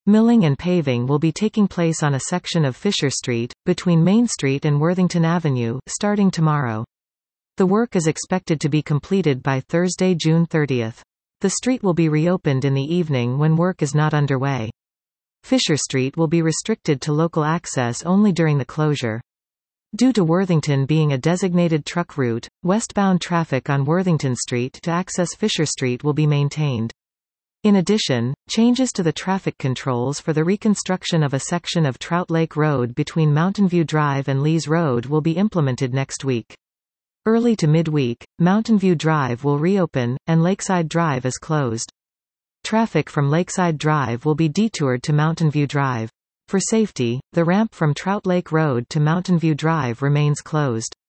Milling and paving will be taking place on a section of Fisher Street, between Main Street and Worthington Avenue, starting tomorrow. The work is expected to be completed by Thursday, June 30. The street will be reopened in the evening when work is not underway. Fisher Street will be restricted to local access only during the closure. Due to Worthington being a designated truck route, westbound traffic on Worthington Street to access Fisher Street will be maintained. In addition, changes to the traffic controls for the reconstruction of a section of Trout Lake Road between Mountain View Drive and Lees Road will be implemented next week. Early to midweek, Mountain View Drive will reopen, and Lakeside Drive is closed. Traffic from Lakeside Drive will be detoured to Mountain View Drive. For safety, the ramp from Trout Lake Road to Mountain View Drive remains closed.